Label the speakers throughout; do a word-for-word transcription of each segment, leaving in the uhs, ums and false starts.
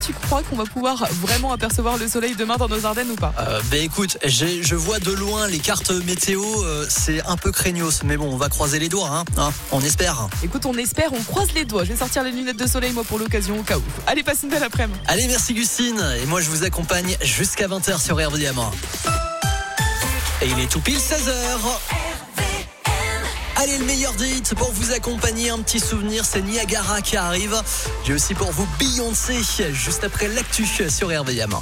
Speaker 1: Tu crois qu'on va pouvoir vraiment apercevoir le soleil demain dans nos Ardennes ou pas?
Speaker 2: euh, Ben écoute, j'ai, je vois de loin les cartes météo, euh, c'est un peu craignos, mais bon, on va croiser les doigts, hein, hein, on espère.
Speaker 1: Écoute, on espère, on croise les doigts. Je vais sortir les lunettes de soleil moi pour l'occasion au cas où. Allez, passe une belle après-midi.
Speaker 2: Allez, merci Gustine, et moi je vous accompagne jusqu'à vingt heures sur R V M. Et il est tout pile seize heures. Allez, le meilleur des hits pour vous accompagner, un petit souvenir, c'est Niagara qui arrive. J'ai aussi pour vous Beyoncé, juste après l'actu sur R V M.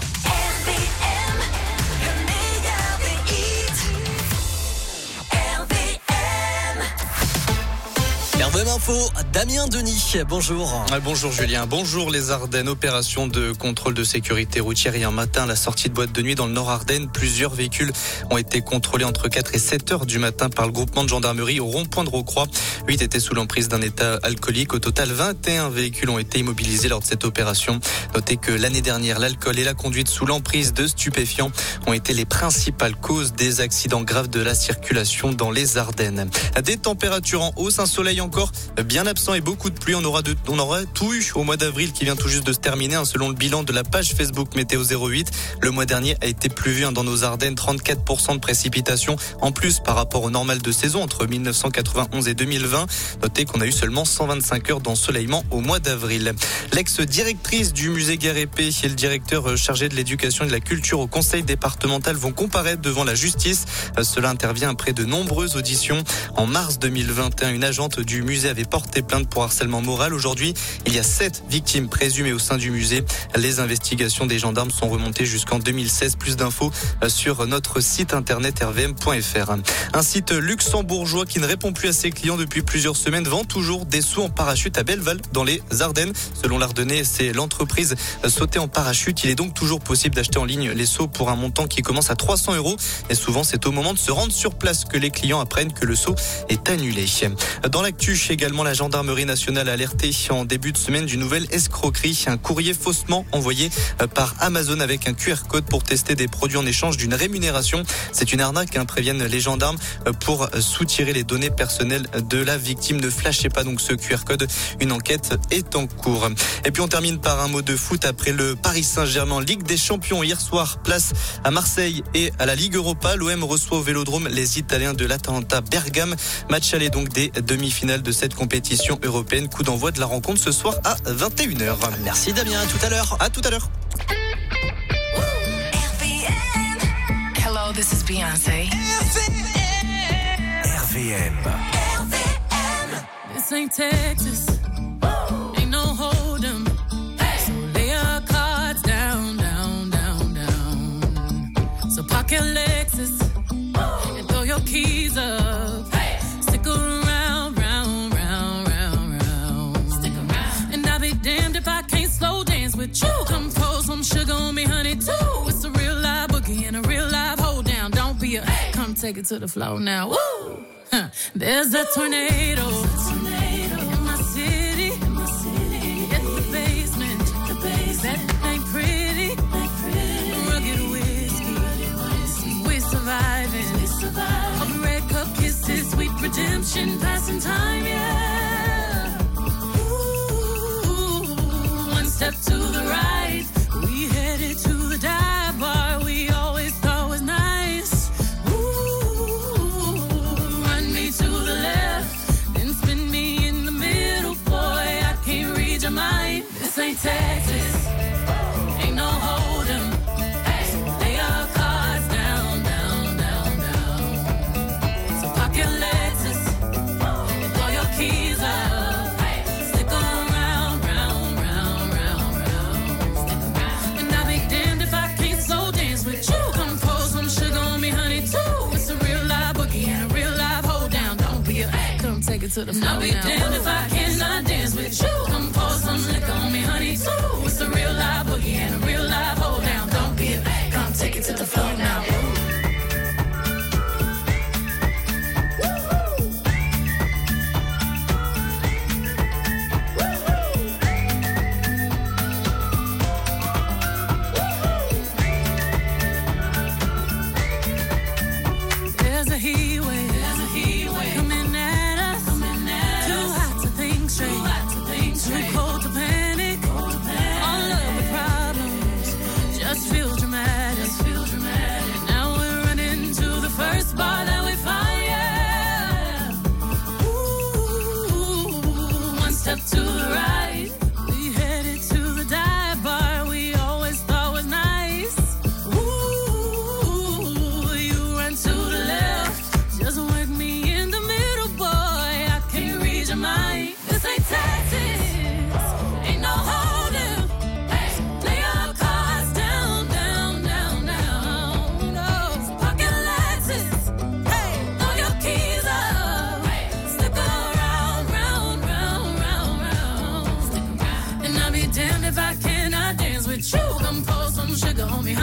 Speaker 2: R V M Info, Damien Denis, bonjour.
Speaker 3: Bonjour Julien, bonjour les Ardennes. Opération de contrôle de sécurité routière hier matin à la sortie de boîte de nuit dans le Nord Ardennes. Plusieurs véhicules ont été contrôlés entre quatre et sept heures du matin par le groupement de gendarmerie au rond-point de Rocroi. huit étaient sous l'emprise d'un état alcoolique. Au total, vingt et un véhicules ont été immobilisés lors de cette opération. Notez que l'année dernière, l'alcool et la conduite sous l'emprise de stupéfiants ont été les principales causes des accidents graves de la circulation dans les Ardennes. Des températures en hausse, un soleil encore bien absent et beaucoup de pluie. On aura, de, on aura tout eu au mois d'avril qui vient tout juste de se terminer. Hein, selon le bilan de la page Facebook Météo zéro huit, le mois dernier a été pluvieux hein, dans nos Ardennes. trente-quatre pour cent de précipitations en plus par rapport au normal de saison entre mille neuf cent quatre-vingt-onze et deux mille vingt. Notez qu'on a eu seulement cent vingt-cinq heures d'ensoleillement au mois d'avril. L'ex-directrice du musée Guerre et Paix et le directeur chargé de l'éducation et de la culture au conseil départemental vont comparaître devant la justice. Cela intervient après de nombreuses auditions. En mars deux mille vingt et un, une agente du musée avait porté plainte pour harcèlement moral. Aujourd'hui, il y a sept victimes présumées au sein du musée. Les investigations des gendarmes sont remontées jusqu'en deux mille seize. Plus d'infos sur notre site internet r v m point f r. Un site luxembourgeois qui ne répond plus à ses clients depuis plusieurs semaines vend toujours des sauts en parachute à Belleval dans les Ardennes. Selon l'Ardennais, c'est l'entreprise Sauter en parachute. Il est donc toujours possible d'acheter en ligne les sauts pour un montant qui commence à trois cents euros. Et souvent, c'est au moment de se rendre sur place que les clients apprennent que le saut est annulé. Dans l'actu, également, la gendarmerie nationale a alerté en début de semaine d'une nouvelle escroquerie. Un courrier faussement envoyé par Amazon avec un Q R code pour tester des produits en échange d'une rémunération. C'est une arnaque, hein, préviennent les gendarmes, pour soutirer les données personnelles de la victime. Ne flashez pas donc ce Q R code. Une enquête est en cours. Et puis on termine par un mot de foot après le Paris Saint-Germain en Ligue des Champions hier soir. Place à Marseille et à la Ligue Europa. L'O M reçoit au Vélodrome les Italiens de l'Atalanta Bergame. Match aller donc des demi-finales de cette compétition européenne. Coup d'envoi de la rencontre ce soir à vingt et une heures.
Speaker 2: Merci Damien, à tout à l'heure.
Speaker 3: À tout à l'heure.
Speaker 4: Hello, this is Beyoncé.
Speaker 5: R V M.
Speaker 6: This ain't Texas. Ain't no hold'em. So lay your cards down, down, down, down. So park your Lexus and throw your keys up. Stick around, round, round, round, round. Stick around. And I'll be damned if I can't slow dance with you. Come pour some sugar on me, honey, too. It's a real live boogie and a real live hold down. Don't be a, come take it to the floor now. Woo! Huh. There's a tornado. In my city. At the basement. That ain't pretty. Rugged whiskey. We're surviving. All the red cup kisses, sweet redemption, passing time, yeah. Ooh, one step to the right, we headed to the dive bar we always thought was nice. Ooh, run me to the left, then spin me in the middle, boy, I can't read your mind. This ain't Texas, ain't no hold'em. Lay your cards down, down, down, down. So park your Lexus and throw your keys up. Stick around, round, round, round, round. And I'll be damned if I can't slow dance with you. Come pour some sugar on me, honey, too. It's a real live boogie and a real live hold down. Don't be a, come take it to the floor. I'll be damned if I cannot dance with you. Come pour some liquor on me, honey, too. It's a real live boogie and a real live hold down. Don't be a, come take it to the floor now. There's a heat wave, there's a heat wave coming at us, coming at Too us. hot to think straight, Too, hot to think straight. Too cold to panic, cold to panic. All of the problems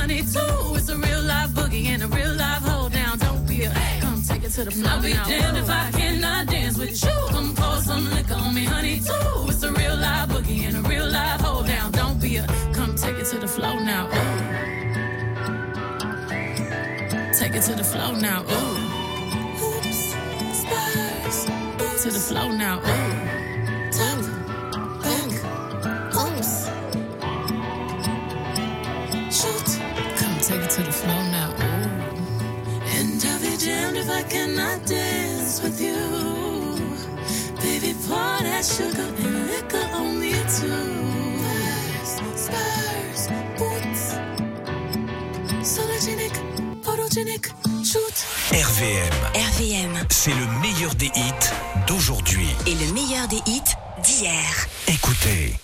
Speaker 6: honey too. It's a real life boogie and a real life hold down. Don't be a, come take it to the floor. I'll be damned if I cannot dance with you. Come pour some liquor on me, honey too. It's a real life boogie and a real life hold down. Don't be a, come take it to the floor now. Ooh. Take it to the floor now. Ooh. Oops, spurs. To the floor now. Ooh. Top, back, oops. Shoot. Come take it to the floor now. Ooh. And I'll be damned if I cannot dance with you. Baby, pour that sugar and liquor on me too. Spurs, boots. Sologenic, photogenic, shoot.
Speaker 5: R V M.
Speaker 7: R V M.
Speaker 5: C'est le meilleur des hits d'aujourd'hui.
Speaker 7: Et le meilleur des hits d'hier.
Speaker 5: Écoutez.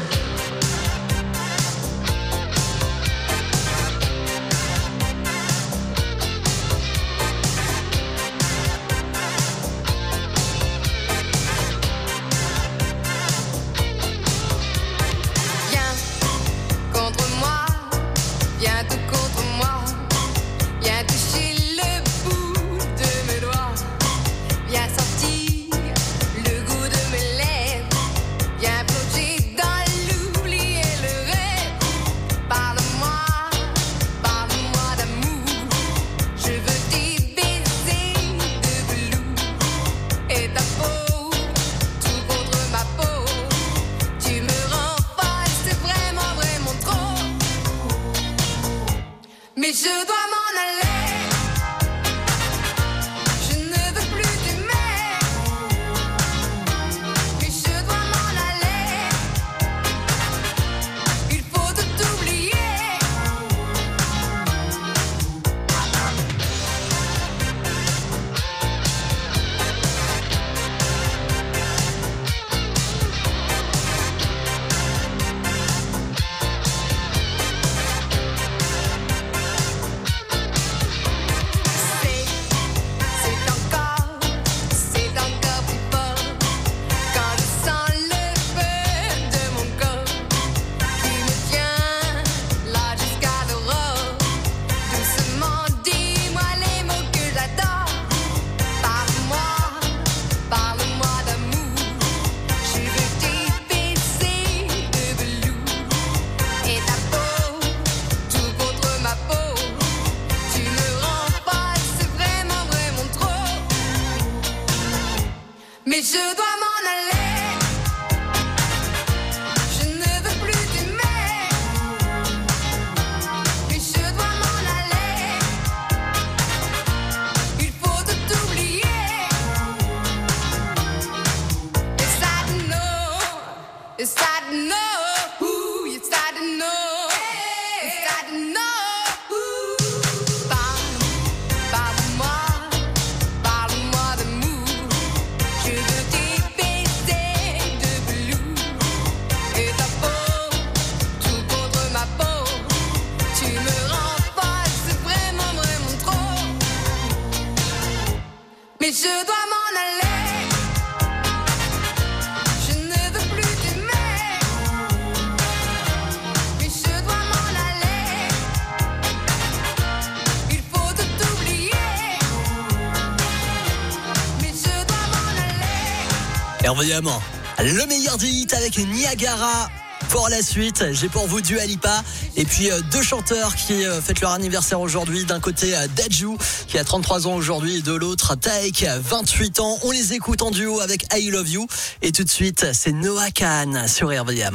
Speaker 2: Évidemment, le meilleur des hits avec Niagara. Pour la suite, j'ai pour vous Dua Lipa et puis euh, deux chanteurs qui euh, fêtent leur anniversaire aujourd'hui. D'un côté, euh, Dadju qui a trente-trois ans aujourd'hui et de l'autre, Taek, vingt-huit ans. On les écoute en duo avec I Love You. Et tout de suite, c'est Noah Kahan sur R V M.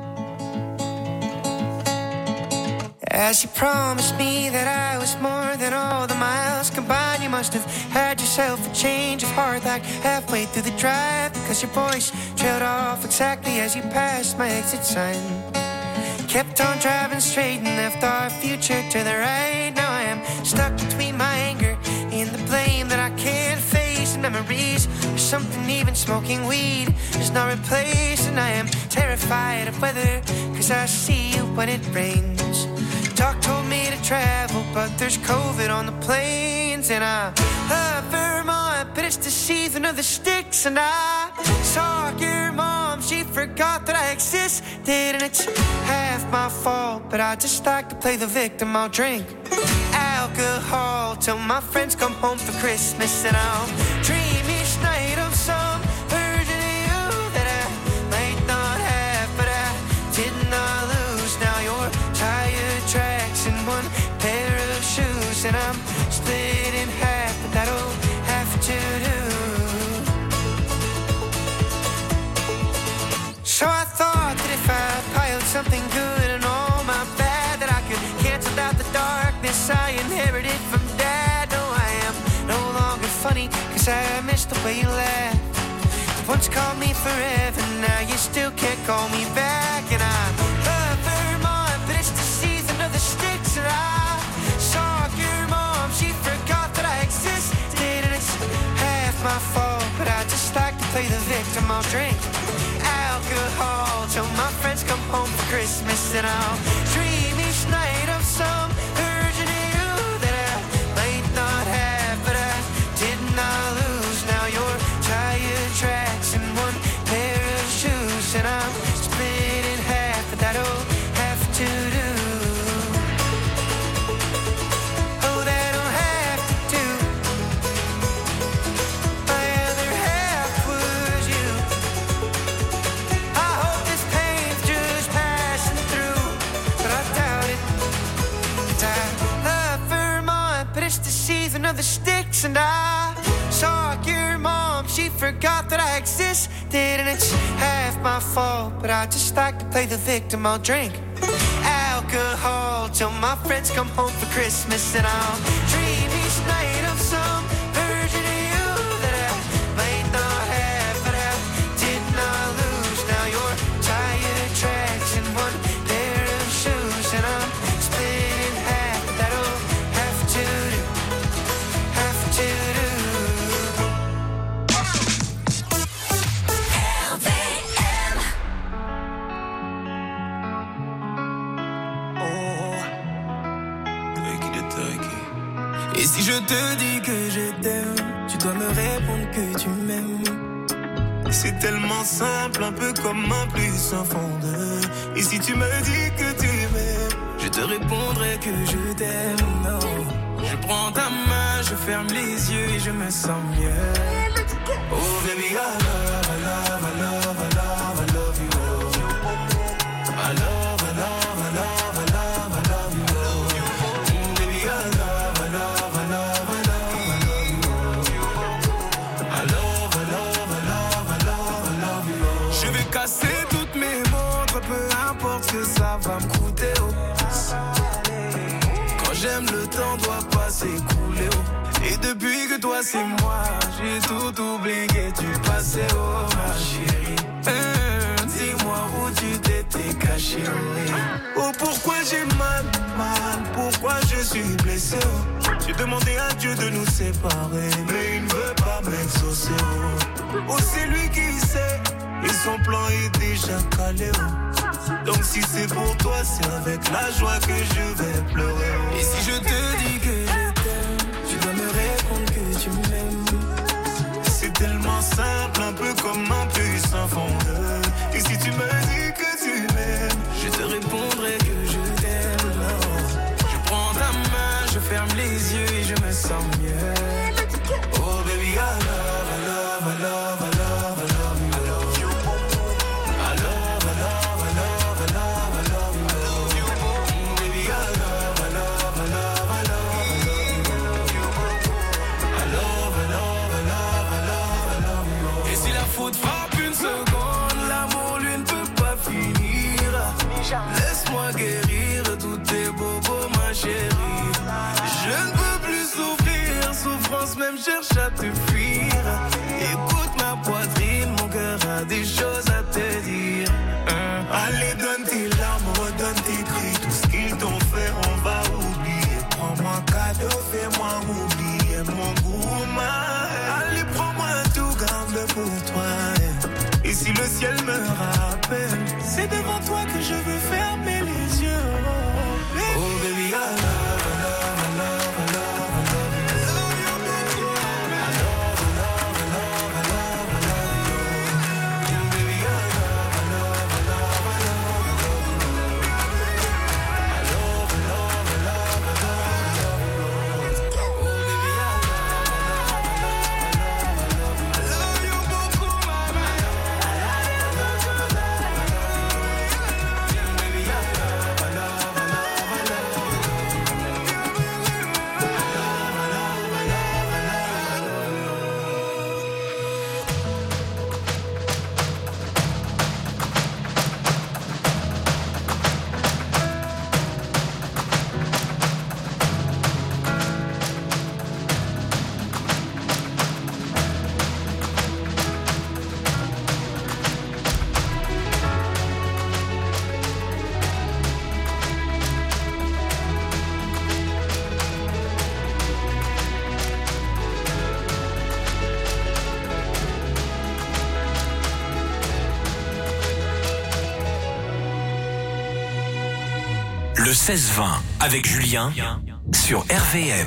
Speaker 8: As you promised me that I was more than all the miles combined, you must have had yourself a change of heart like halfway through the drive, because your voice trailed off exactly as you passed my exit sign. Kept on driving straight and left our future to the right. Now I am stuck between my anger and the blame that I can't face, and memories of something even smoking weed is not replaced. And I am terrified of weather, cause I see you when it rains. Doc told me to travel, but there's COVID on the planes. And I love Vermont, but it's the season of the sticks. And I saw your mom she forgot that I existed. And it's half my fault, but I just like to play the victim. I'll drink alcohol till my friends come home for Christmas. And I'll dream each night of some version of you that I might not have, but I did not lose. Now you're tire tracks and one pair of shoes, and I'm split in half, but that'll have to do. So I thought that if I piled something good and all my bad, that I could cancel out the darkness I inherited from Dad. No, I am no longer funny, cause I miss the way you laugh. You once called me forever, now you still can't call me back. And I love Vermont, but it's the season of the sticks. And I saw your mom, she forgot that I existed. And it's half my fault, but I just like to play the victim. I'll drink alcohol till my friends come home for Christmas. And I'll dream each night of some version of you that I might not have, but I did not lose. Now you're tire tracks and one pair of shoes, and I'm split in half, but that'll have to do. Oh, that'll have to do. My other half was you. I hope this pain's just passing through, but I doubt it. 'Cause I love Vermont, but it's the season of the sticks. And I saw your mom, she forgot that I existed. And it's half my fault, but I just like to play the victim. I'll drink alcohol till my friends come home for Christmas. And I'll dream each night of some version of you that I might not have, but I did not lose. Now you're tire tracks and one pair of shoes, and I'm split in half, but that'll have to do, have to do.
Speaker 9: Et si je te dis que je t'aime, tu dois me répondre que tu m'aimes. C'est tellement simple, un peu comme un plus un fondeur. Et si tu me dis que tu m'aimes, je te répondrai que je t'aime. Non. Je prends ta main, je ferme les yeux et je me sens mieux. Oh baby, I love, I love, I love, I love, I love you. I love, I love, I love, I love, I love you. Mm, baby, I love, I love, I love, I love, I love you. I love, I love, I love, I love, I love you. Je vais casser toutes mes montres, peu importe ce que ça va me coûter. Oh. Quand j'aime, le temps doit pas s'écouler. Oh. Et depuis que toi c'est moi, j'ai tout oublié, tu passais, oh ma chérie. Hum, dis-moi où tu t'étais caché. Oh pourquoi j'ai mal, mal, pourquoi je suis blessé. Oh. J'ai demandé à Dieu de nous séparer, mais il ne veut pas m'exaucer. Oh, oh c'est lui qui sait, et son plan est déjà calé. Oh. Donc si c'est pour toi, c'est avec la joie que je vais pleurer. Oh. Et si je te dis que je t'aime, tu dois me répondre que tu m'aimes. C'est tellement simple, un peu comme un puissant fondeur. Et si tu me dis que tu m'aimes, je te répondrai que je t'aime. Non. Je prends ta main, je ferme les yeux et je me sens mieux. Oh baby, I love, I love, I love, I love, I love you. I love you. I love, I love, I love, I love, I love you. Mm, baby, I love, I love, I love, I love, I love you. I love, I love, I love, I love, I love you. Et si la faute frappe une seconde, l'amour lui ne peut pas finir. Laisse-moi guérir tous tes bobos, ma chérie. Je ne peux plus souffrir, souffrance même cherche à te fuir. Écoute ma poitrine, mon cœur a des choses à te dire. Hein? Allez, donne tes larmes, redonne tes cris. Tout ce qu'ils t'ont fait, on va oublier. Prends-moi un cadeau, fais-moi oublier mon goût, ma. Allez, prends-moi un tout, garde-le pour toi. Et si le ciel me rappelle, c'est devant toi que je veux fermer les yeux. Oh baby, oh, baby I love, I love, I love, I love, I love you. I love, I love, I love, I love, I love you. Baby I love,
Speaker 5: Le seize vingt avec Julien sur R V M.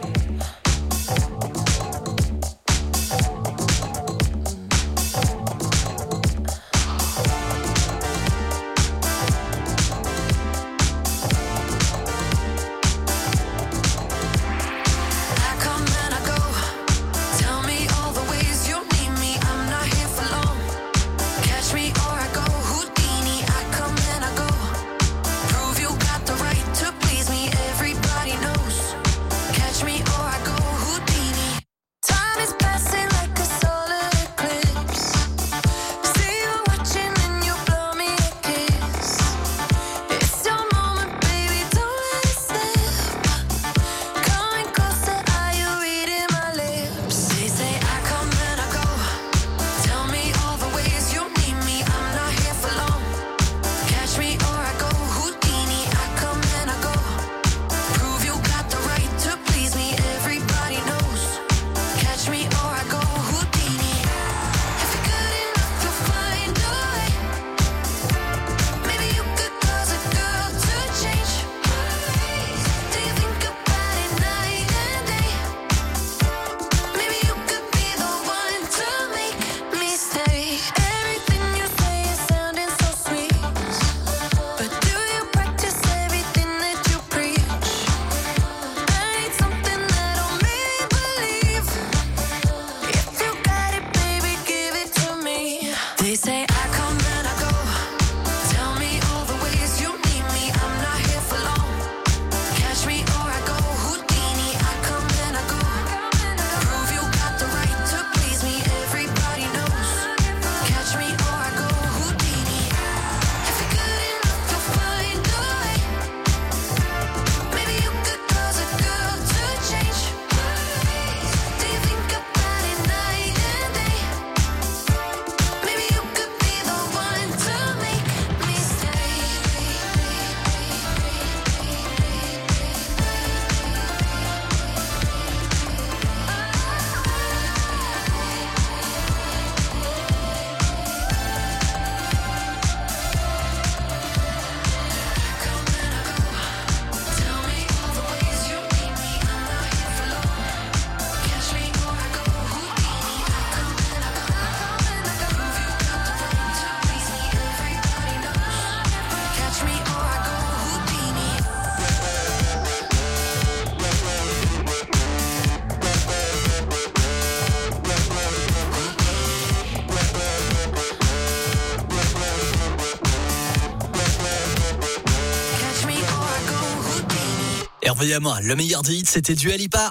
Speaker 2: R V M, le meilleur des hits, c'était Dua Lipa.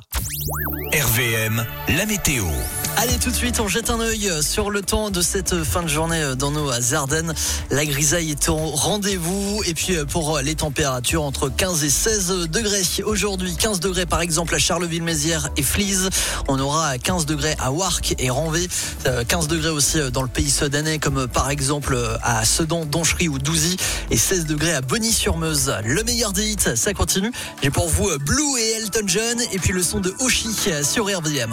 Speaker 5: R V M, la météo.
Speaker 2: Allez, tout de suite, on jette un œil sur le temps de cette fin de journée dans nos Ardennes. La grisaille est au rendez-vous. Et puis, pour les températures, entre quinze et seize degrés. Aujourd'hui, quinze degrés, par exemple, à Charleville-Mézières et Flize. On aura quinze degrés à Warcq et Ranvé. quinze degrés aussi dans le pays sedanais, comme par exemple à Sedan, Donchery ou Douzy. Et seize degrés à Bonny-sur-Meuse. Le meilleur des hits, ça continue. J'ai pour vous Blue et Elton John. Et puis le son de Oshi sur R V M.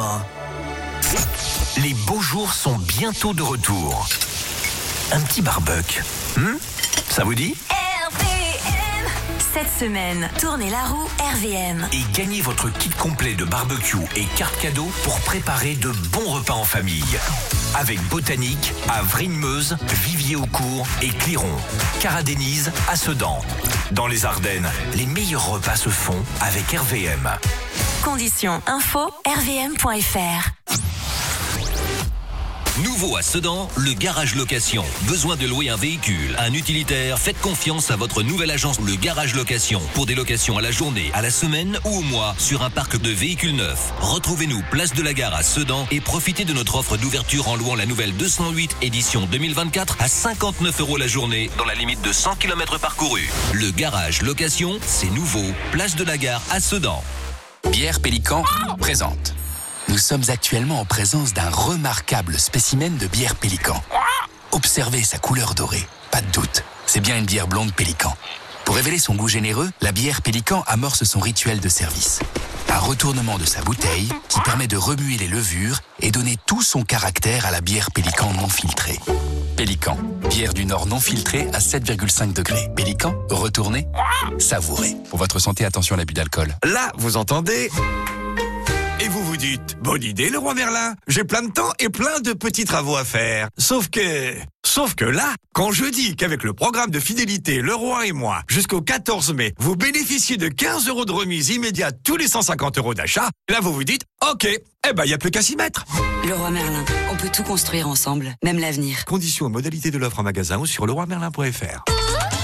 Speaker 5: Les beaux jours sont bientôt de retour. Un petit barbecue. Hmm, ça vous dit ?
Speaker 7: R V M. Cette semaine, tournez la roue R V M.
Speaker 5: Et gagnez votre kit complet de barbecue et carte cadeau pour préparer de bons repas en famille. Avec Botanique à Vrigne-Meuse, Vivier-au-Court et Cliron. Cara-Denise à Sedan. Dans les Ardennes, les meilleurs repas se font avec R V M.
Speaker 7: Conditions info r v m point f r.
Speaker 10: Nouveau à Sedan, le garage location. Besoin de louer un véhicule, un utilitaire? Faites confiance à votre nouvelle agence, le garage location. Pour des locations à la journée, à la semaine ou au mois, sur un parc de véhicules neufs. Retrouvez-nous place de la Gare à Sedan et profitez de notre offre d'ouverture en louant la nouvelle deux cent huit édition deux mille vingt-quatre à cinquante-neuf euros la journée, dans la limite de cent kilomètres parcourus. Le garage location, c'est nouveau. Place de la Gare à Sedan.
Speaker 11: Bière Pélican présente. Nous sommes actuellement en présence d'un remarquable spécimen de bière Pélican. Observez sa couleur dorée, pas de doute, c'est bien une bière blonde Pélican. Pour révéler son goût généreux, la bière Pélican amorce son rituel de service. Un retournement de sa bouteille qui permet de remuer les levures et donner tout son caractère à la bière Pélican non filtrée. Pélican. Bière du Nord non filtrée à sept virgule cinq degrés. Pélican, retournez, savourez. Pour votre santé, attention à l'abus d'alcool.
Speaker 12: Là, vous entendez ? Et vous vous dites, bonne idée Leroy Merlin, j'ai plein de temps et plein de petits travaux à faire. Sauf que... Sauf que là, quand je dis qu'avec le programme de fidélité Leroy et moi, jusqu'au quatorze mai, vous bénéficiez de quinze euros de remise immédiate tous les cent cinquante euros d'achat, là vous vous dites, ok, eh ben y a plus qu'à s'y mettre.
Speaker 13: Leroy Merlin, on peut tout construire ensemble, même l'avenir.
Speaker 12: Conditions et modalités de l'offre en magasin ou sur leroy merlin point f r.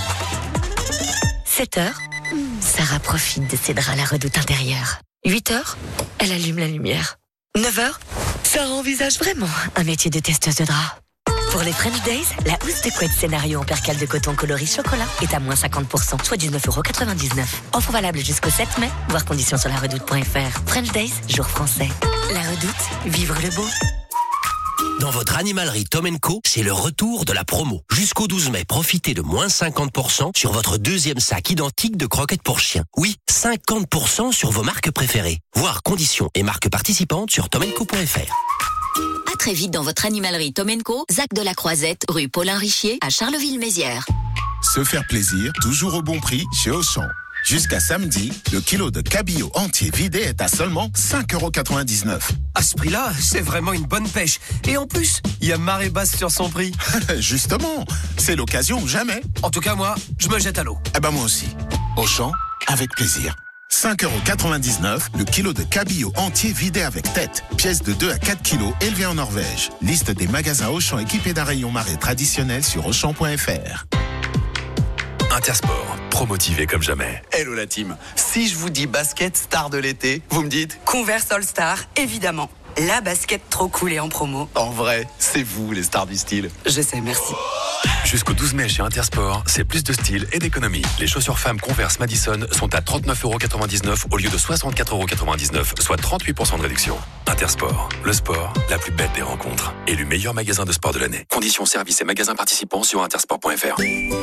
Speaker 14: sept heures, Sarah profite de ses draps à la redoute intérieure. huit heures, elle allume la lumière. neuf heures, Sarah envisage vraiment un métier de testeuse de draps. Pour les French Days, la housse de couette scénario en percale de coton coloris chocolat est à moins cinquante pour cent, soit dix-neuf euros quatre-vingt-dix-neuf. Offre valable jusqu'au sept mai, voir conditions sur la redoute point f r. French Days, jour français. La redoute, vivre le beau.
Speaker 15: Dans votre animalerie Tom and Co, c'est le retour de la promo. Jusqu'au douze mai, profitez de moins cinquante pour cent sur votre deuxième sac identique de croquettes pour chiens. Oui, cinquante pour cent sur vos marques préférées. Voir conditions et marques participantes sur tom and co point f r.
Speaker 16: À très vite dans votre animalerie Tom and Co, Zac de la Croisette, rue Paulin Richier, à Charleville-Mézières.
Speaker 17: Se faire plaisir, toujours au bon prix chez Auchan. Jusqu'à samedi, le kilo de cabillaud entier vidé est à seulement cinq euros quatre-vingt-dix-neuf.
Speaker 18: À ce prix-là, c'est vraiment une bonne pêche. Et en plus, il y a marée basse sur son prix.
Speaker 17: Justement, c'est l'occasion ou jamais.
Speaker 18: En tout cas, moi, je me jette à l'eau.
Speaker 17: Eh ben moi aussi. Auchan, avec plaisir. cinq euros quatre-vingt-dix-neuf, le kilo de cabillaud entier vidé avec tête. Pièce de deux à quatre kilos élevée en Norvège. Liste des magasins Auchan équipés d'un rayon marée traditionnel sur auchan point f r.
Speaker 19: Intersport, trop motivé comme jamais.
Speaker 20: Hello la team. Si je vous dis basket star de l'été, vous me dites
Speaker 13: Converse All Star, évidemment. La basket trop cool et en promo.
Speaker 20: En vrai, c'est vous les stars du style.
Speaker 13: Je sais, merci.
Speaker 19: Jusqu'au douze mai chez Intersport, c'est plus de style et d'économie. Les chaussures femmes Converse Madison sont à trente-neuf euros quatre-vingt-dix-neuf au lieu de soixante-quatre euros quatre-vingt-dix-neuf, soit trente-huit pour cent de réduction. Intersport, le sport, la plus belle des rencontres. Élu meilleur magasin de sport de l'année. Conditions, services et magasins participants sur intersport point f r.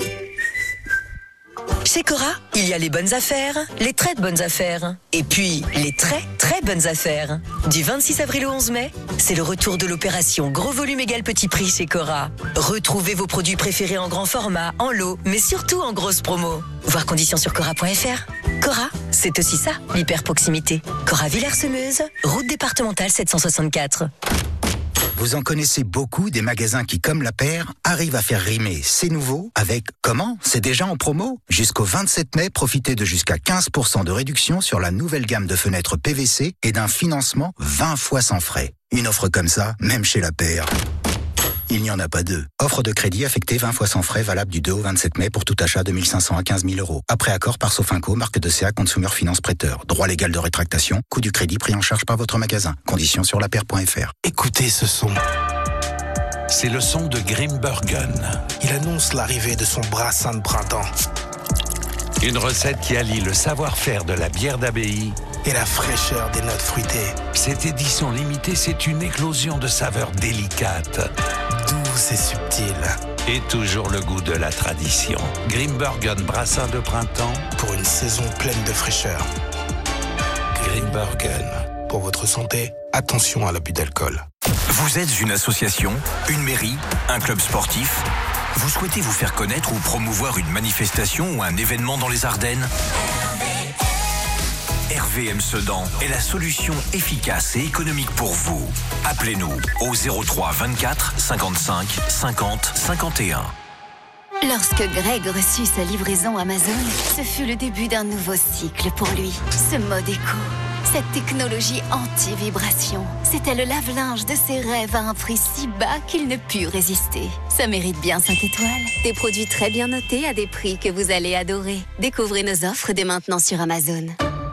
Speaker 14: Chez Cora, il y a les bonnes affaires, les très de bonnes affaires, et puis les très très bonnes affaires. Du vingt-six avril au onze mai, c'est le retour de l'opération Gros Volume égale Petit Prix chez Cora. Retrouvez vos produits préférés en grand format, en lot, mais surtout en grosse promo. Voir conditions sur cora point f r. Cora, c'est aussi ça, l'hyper-proximité. Cora Villers-Semeuse, route départementale sept cent soixante-quatre.
Speaker 21: Vous en connaissez beaucoup des magasins qui, comme la paire, arrivent à faire rimer c'est nouveau avec comment c'est déjà en promo. Jusqu'au vingt-sept mai, profitez de jusqu'à quinze pour cent de réduction sur la nouvelle gamme de fenêtres P V C et d'un financement vingt fois sans frais. Une offre comme ça, même chez la paire, il n'y en a pas deux. Offre de crédit affectée vingt fois sans frais, valable du deux au vingt-sept mai pour tout achat de mille cinq cents à quinze mille euros. Après accord par Sofinco, marque de C A Consumer Finance Prêteur. Droit légal de rétractation, coût du crédit pris en charge par votre magasin. Conditions sur la paire point f r.
Speaker 22: Écoutez ce son. C'est le son de Grimbergen. Il annonce l'arrivée de son brassin de printemps. Une recette qui allie le savoir-faire de la bière d'abbaye et la fraîcheur des notes fruitées. Cette édition limitée, c'est une éclosion de saveurs délicates, douces et subtiles. Et toujours le goût de la tradition. Grimbergen brassin de printemps pour une saison pleine de fraîcheur. Grimbergen. Pour votre santé, attention à l'abus d'alcool.
Speaker 5: Vous êtes une association, une mairie, un club sportif ? Vous souhaitez vous faire connaître ou promouvoir une manifestation ou un événement dans les Ardennes ? R V M Sedan est la solution efficace et économique pour vous. Appelez-nous au zéro trois vingt-quatre cinquante-cinq cinquante cinquante et un.
Speaker 23: Lorsque Greg reçut sa livraison Amazon, ce fut le début d'un nouveau cycle pour lui. Ce mode éco, cette technologie anti-vibration, c'était le lave-linge de ses rêves à un prix si bas qu'il ne put résister. Ça mérite bien cinq étoiles. Des produits très bien notés à des prix que vous allez adorer. Découvrez nos offres dès maintenant sur Amazon.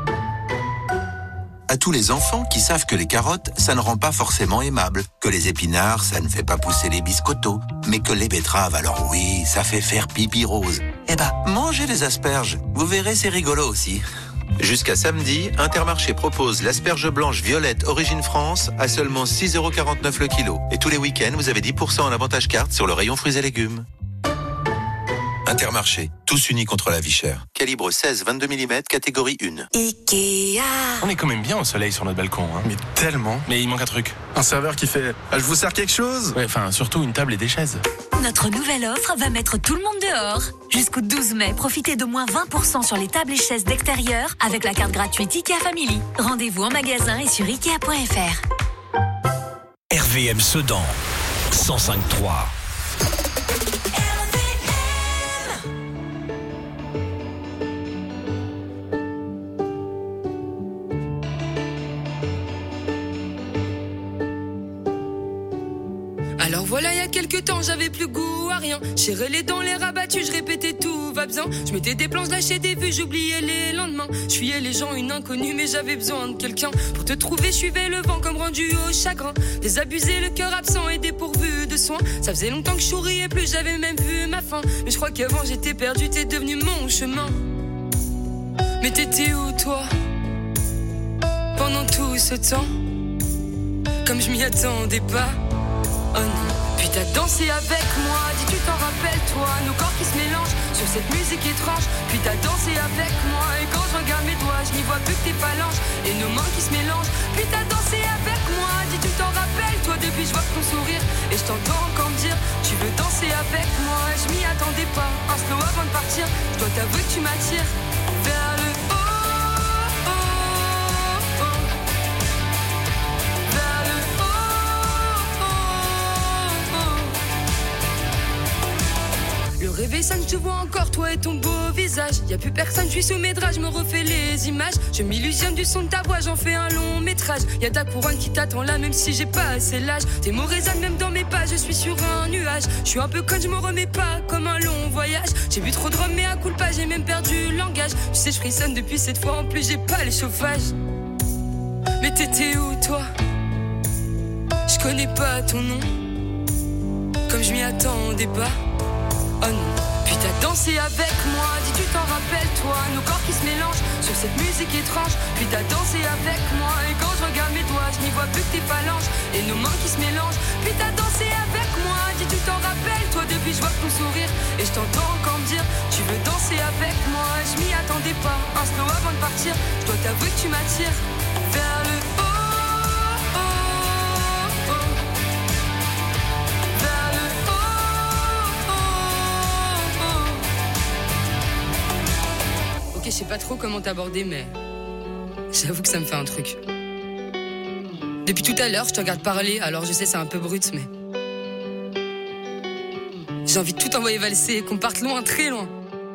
Speaker 24: À tous les enfants qui savent que les carottes, ça ne rend pas forcément aimable, que les épinards, ça ne fait pas pousser les biscottos, mais que les betteraves, alors oui, ça fait faire pipi rose. Eh ben, mangez les asperges, vous verrez, c'est rigolo aussi.
Speaker 20: Jusqu'à samedi, Intermarché propose l'asperge blanche violette Origine France à seulement six euros quarante-neuf le kilo. Et tous les week-ends, vous avez dix pour cent en avantage carte sur le rayon fruits et légumes.
Speaker 24: Intermarché, tous unis contre la vie chère. Calibre seize vingt-deux millimètres, catégorie un.
Speaker 1: Ikea. On est quand même bien au soleil sur notre balcon, hein. Mais tellement. Mais il manque un truc. Un serveur qui fait ah, « Je vous sers quelque chose ?» Ouais, enfin, surtout une table et des chaises.
Speaker 3: Notre nouvelle offre va mettre tout le monde dehors. Jusqu'au douze mai, profitez de moins vingt pour cent sur les tables et chaises d'extérieur avec la carte gratuite Ikea Family. Rendez-vous en magasin et sur ikea point f r.
Speaker 5: R V M Sedan, cent cinq trois.
Speaker 4: Alors voilà, il y a quelques temps, j'avais plus goût à rien. J'ai relé dans les rabattus, je répétais tout va bien. Je mettais des plans, je lâchais des vues, j'oubliais les lendemains. Je fuyais les gens, une inconnue, mais j'avais besoin de quelqu'un. Pour te trouver, je suivais le vent comme rendu au chagrin. Désabusé, le cœur absent et dépourvu de soins. Ça faisait longtemps que je souriais plus, j'avais même vu ma fin. Mais je crois qu'avant j'étais perdu, t'es devenu mon chemin. Mais t'étais où toi pendant tout ce temps? Comme je m'y attendais pas. Oh non, puis t'as dansé avec moi, dis tu t'en rappelles toi, nos corps qui se mélangent sur cette musique étrange. Puis t'as dansé avec moi, et quand je regarde mes doigts, je n'y vois plus que tes phalanges et nos mains qui se mélangent. Puis t'as dansé avec moi, dis tu t'en rappelles toi, depuis je vois ton sourire et je t'entends encore me dire tu veux danser avec moi. Je m'y attendais pas, un slow avant de partir, je dois t'avouer que tu m'attires vers le haut. Le réveil sonne, je te vois encore, toi et ton beau visage. Y'a plus personne, je suis sous mes draps, je me refais les images. Je m'illusionne du son de ta voix, j'en fais un long métrage. Y'a ta couronne qui t'attend là, même si j'ai pas assez l'âge. Tes mots résonnent même dans mes pas, je suis sur un nuage. Je suis un peu conne, je me remets pas, comme un long voyage. J'ai bu trop de rhum, mais à coup de pas, j'ai même perdu le langage. Tu sais, je frissonne depuis cette fois, en plus j'ai pas le chauffage. Mais t'étais où toi? Je connais pas ton nom, comme je m'y attendais pas. Oh non, puis t'as dansé avec moi, dis tu t'en rappelles toi, nos corps qui se mélangent sur cette musique étrange. Puis t'as dansé avec moi, et quand je regarde mes doigts, je n'y vois plus que tes phalanges et nos mains qui se mélangent. Puis t'as dansé avec moi, dis tu t'en rappelles toi, depuis je vois ton sourire et je t'entends encore me dire tu veux danser avec moi. Je m'y attendais pas, un slow avant de partir, je dois t'avouer que tu m'attires vers le haut. Je sais pas trop comment t'aborder, mais j'avoue que ça me fait un truc. Depuis tout à l'heure, je te regarde parler, alors je sais c'est un peu brut, mais j'ai envie de tout envoyer valser, qu'on parte loin, très loin.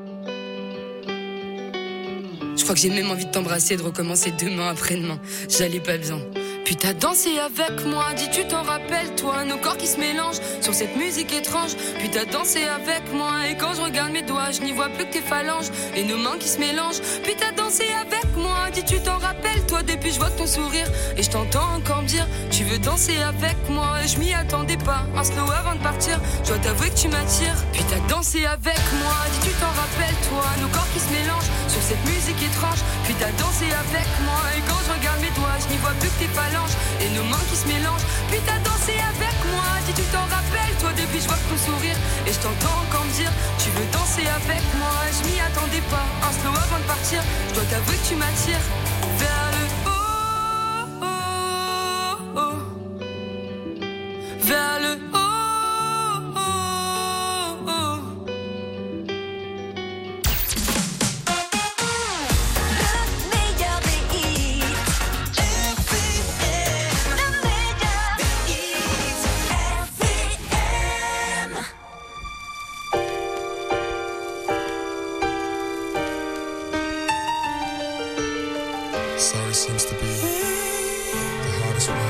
Speaker 4: Je crois que j'ai même envie de t'embrasser et de recommencer demain après-demain. J'allais pas bien. Puis t'as dansé avec moi, dis tu t'en rappelles toi, nos corps qui se mélangent sur cette musique étrange. Puis t'as dansé avec moi, et quand je regarde mes doigts, je n'y vois plus que tes phalanges et nos mains qui se mélangent. Puis t'as dansé avec moi, dis tu t'en rappelles toi, depuis je vois ton sourire et je t'entends encore me dire tu veux danser avec moi. Et je m'y attendais pas, un slow avant de partir, je dois t'avouer que tu m'attires. Puis t'as dansé avec moi, dis tu t'en rappelles toi, nos corps qui se mélangent sur cette musique étrange. Puis t'as dansé avec moi, et quand je regarde mes doigts, je n'y vois plus que tes phalanges et nos mains qui se mélangent. Puis t'as dansé avec moi, dis tu t'en rappelles toi, depuis je vois ton sourire et je t'entends encore me dire tu veux danser avec moi. Je m'y attendais pas, un slow avant de partir, je dois t'avouer que tu m'attires vers le haut, oh, oh, vers le haut, oh, oh.
Speaker 6: Sorry seems to be the hardest one.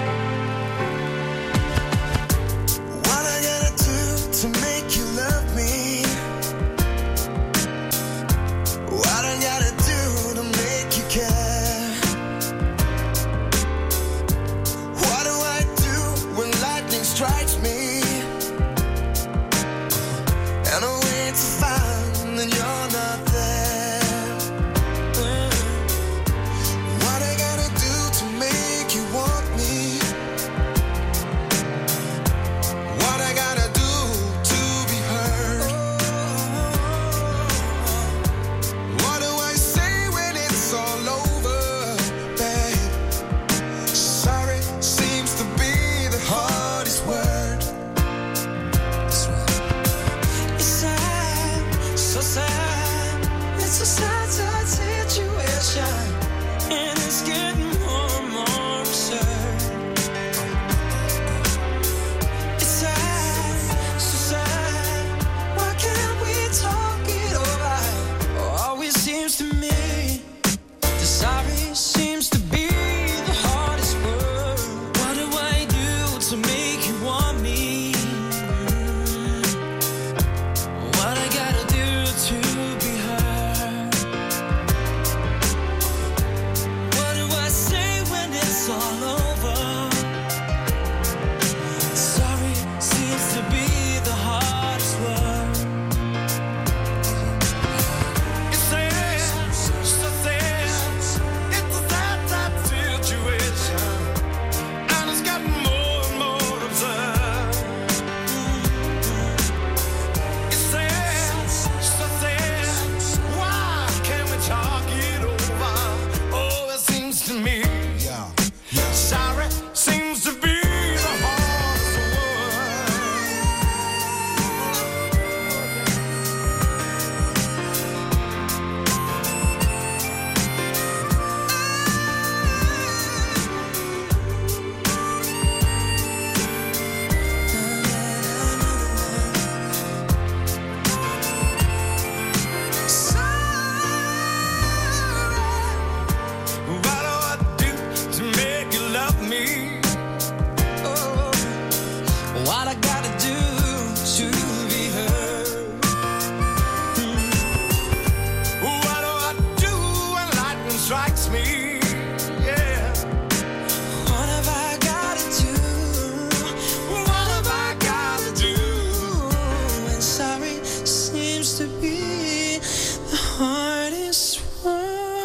Speaker 6: What I gotta do to make you love me? What I gotta do to make you care? What do I do when lightning strikes me? And I wait to find that you're not there. What I gotta do to make you want me? strikes me. Yeah. What have I gotta do? What have I gotta do? And sorry seems to be the hardest one.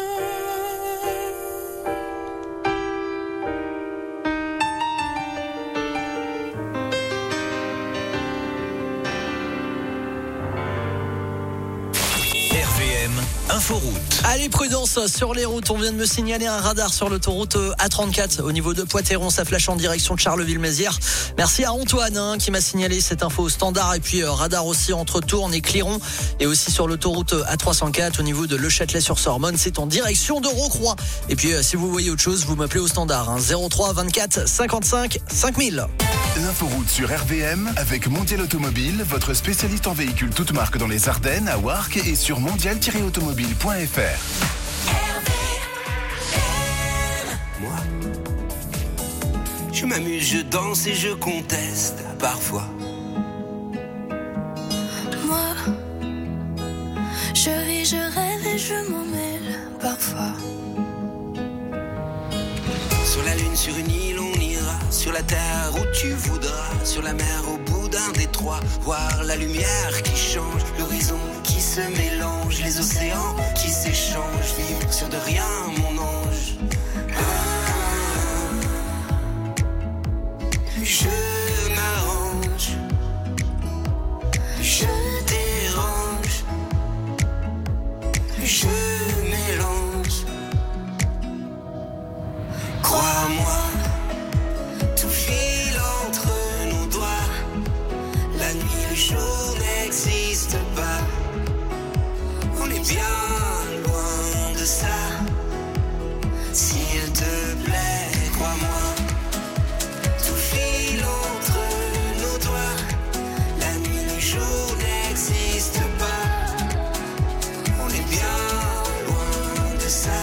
Speaker 2: Inforoute. Allez, prudence sur les routes. On vient de me signaler un radar sur l'autoroute A trente-quatre au niveau de Poitéron. Ça flash en direction de Charleville-Mézières. Merci à Antoine hein, qui m'a signalé cette info au standard. Et puis euh, radar aussi entre Tourne et Cliron. Et aussi sur l'autoroute A trois cent quatre au niveau de Le Châtelet-sur-Sormonne. C'est en direction de Rocroi. Et puis euh, si vous voyez autre chose, vous m'appelez au standard. Hein, zéro trois vingt-quatre cinquante-cinq cinq mille.
Speaker 7: L'inforoute sur R V M avec Mondial Automobile, votre spécialiste en véhicules toutes marques dans les Ardennes, à Warcq et sur mondial tiret automobile point f r.
Speaker 8: Moi, je m'amuse, je danse et je conteste parfois.
Speaker 9: Moi, je ris, je rêve et je m'en mêle parfois.
Speaker 8: Sur la lune, sur une île, on ira. Sur la terre où tu voudras. Sur la mer au bout d'un détroit. Voir la lumière qui change. L'horizon qui se mélange. Les océans qui s'échangent. Vivre sur de rien, mon ange. Ah, je m'arrange. Je dérange. Je mélange. Crois-moi, tout file entre nos doigts. La nuit, le jour n'existe pas. On est bien loin de ça. S'il te plaît, crois-moi, tout file entre nos doigts. La nuit, le jour n'existe pas. On est bien loin de ça.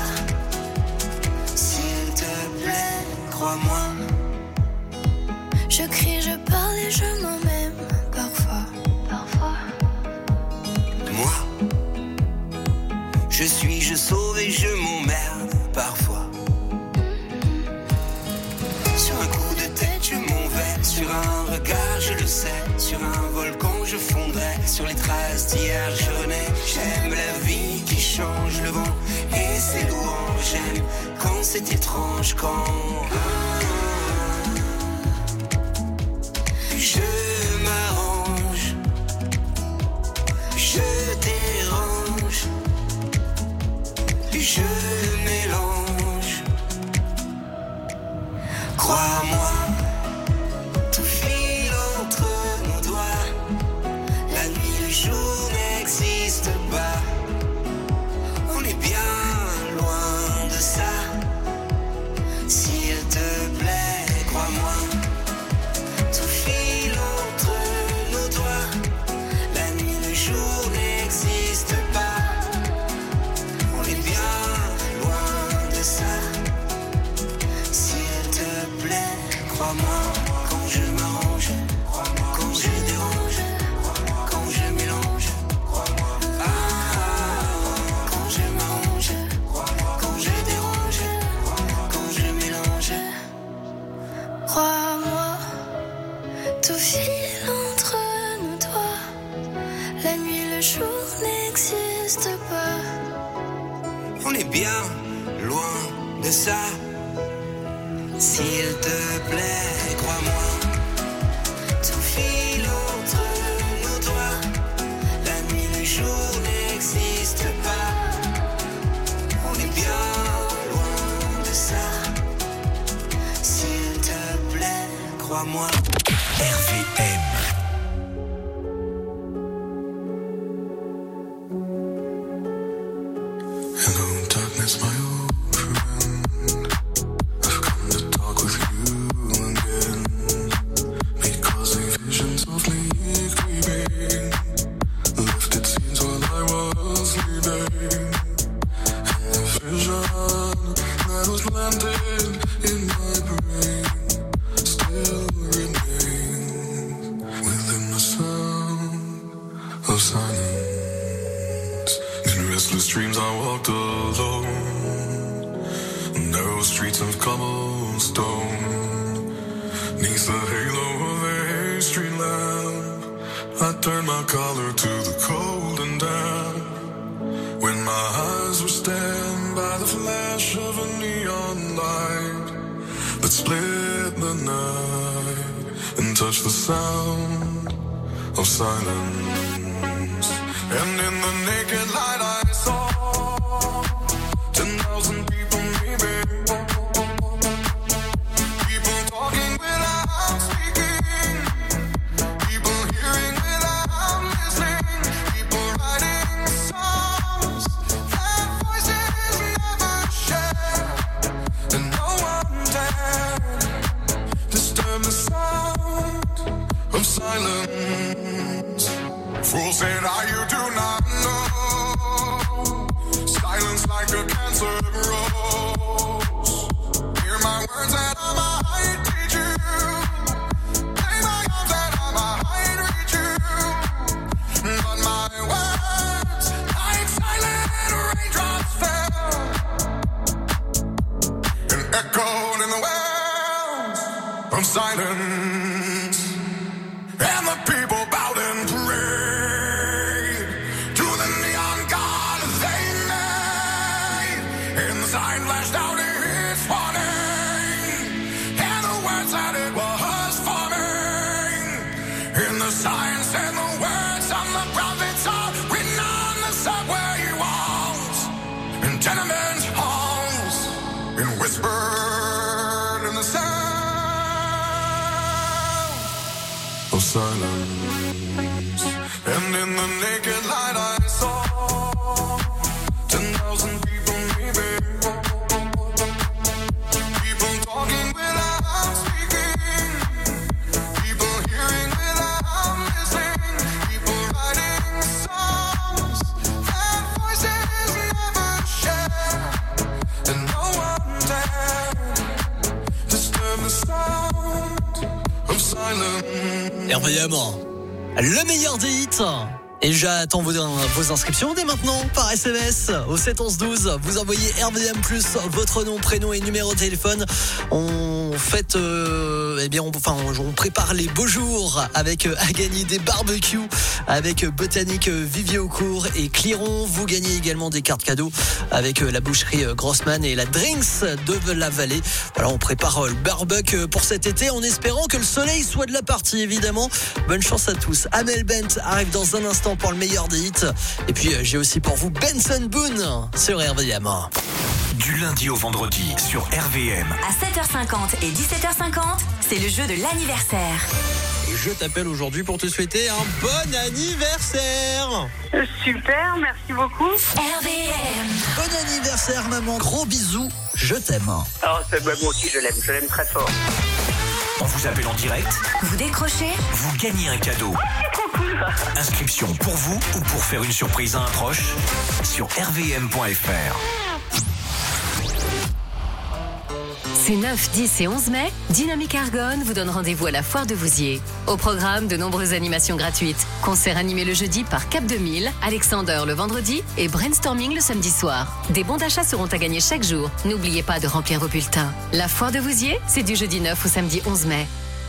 Speaker 8: Crois-moi.
Speaker 9: Je crie, je parle et je m'en même parfois. Parfois.
Speaker 8: Moi, je suis, je sauve et je m'emmerde parfois. Sur un coup de tête, je m'en vais. Sur un regard, je le sais. Sur un volcan, je fondrai. Sur les traces d'hier, je renais. J'aime la vie qui change, le vent et ses louanges. J'aime quand c'est étrange, quand je m'arrange, je dérange, je mélange. Crois-moi, tout file entre nos doigts. La nuit, le jour n'existe pas. On est bien loin de ça. S'il te plaît, crois-moi, tout file entre nos doigts. La nuit, le jour n'existe pas. On est bien loin de ça. S'il te plaît, crois-moi, quand je m'arrange, quand je dérange, quand je mélange. Ah, quand je m'arrange, quand je dérange, quand je mélange.
Speaker 9: Crois-moi, tout file entre nos doigts. La nuit, le jour n'existe pas.
Speaker 8: On est bien loin de ça. S'il te plaît, crois-moi, tout file entre nos doigts. La nuit, le jour n'existe pas. On est bien loin de ça. S'il te plaît, crois-moi.
Speaker 2: R V M.
Speaker 6: Hello, darkness, my old friend. I've come to talk with you again. Because a vision softly creeping left its scenes while I was sleeping. And the vision that was planted in my brain still remains within the sound of silence. In restless dreams I walked alone. narrow streets of cobblestone. Neath the halo of a street lamp, I turned my collar to the cold and damp. When my eyes were stabbed by the flash of a neon light that split the night and touched the sound of silence. And in the naked light I saw ten thousand people maybe, people talking without speaking, people hearing without listening, people writing songs that voices never share, and no one dared disturb the sound of silence. Fool said, "Ah, you do not know. Silence like a cancer grows. Hear my words and I might teach you. Lay my arms and I might reach you. But my words, like silent raindrops, fell and echoed in the wells of silence. And the people bowed and prayed to the neon god they made. And the sign flashed out its warning, and the words that it was forming. And the sign said the words of the prophets are written on the subway walls and tenement halls, and whispered in the sound of silence. And in the naked light I saw ten thousand people maybe, people talking without speaking, people hearing without listening, people writing songs that voices never share, and no one dared disturb the sound of silence.
Speaker 2: R V M, le meilleur des hits. Et j'attends vos, vos inscriptions dès maintenant par S M S au sept onze douze. Vous envoyez R V M plus votre nom, prénom et numéro de téléphone. On fête, euh, eh bien, on, enfin, on, on prépare les beaux jours avec euh, à gagner des barbecues avec euh, Botanique euh, Vivier-au-Court et Cliron. Vous gagnez également des cartes cadeaux avec euh, la boucherie euh, Grossman et la Drinks de la Vallée. Voilà, on prépare euh, le barbecue pour cet été en espérant que le soleil soit de la partie, évidemment. Bonne chance à tous. Amel Bent arrive dans un instant pour le meilleur des hits. Et puis euh, j'ai aussi pour vous Benson Boone sur R V M.
Speaker 5: Du lundi au vendredi sur R V M.
Speaker 3: À sept heures cinquante et dix-sept heures cinquante, c'est le jeu de l'anniversaire.
Speaker 2: Et je t'appelle aujourd'hui pour te souhaiter un bon anniversaire.
Speaker 10: Super, merci beaucoup.
Speaker 3: R V M.
Speaker 2: Bon anniversaire maman, gros bisous, je t'aime.
Speaker 10: Oh, c'est, bah, moi aussi je l'aime, je l'aime très fort.
Speaker 5: On vous appelle en direct.
Speaker 3: Vous décrochez,
Speaker 5: vous gagnez un cadeau.
Speaker 10: C'est trop cool.
Speaker 5: Inscription pour vous ou pour faire une surprise à un proche sur r v m point f r.
Speaker 11: Ces neuf, dix et onze mai, Dynamique Argonne vous donne rendez-vous à la Foire de Vouziers. Au programme, de nombreuses animations gratuites. Concerts animés le jeudi par Cap deux mille, Alexander le vendredi et Brainstorming le samedi soir. Des bons d'achat seront à gagner chaque jour. N'oubliez pas de remplir vos bulletins. La Foire de Vouziers, c'est du jeudi neuf au samedi onze mai.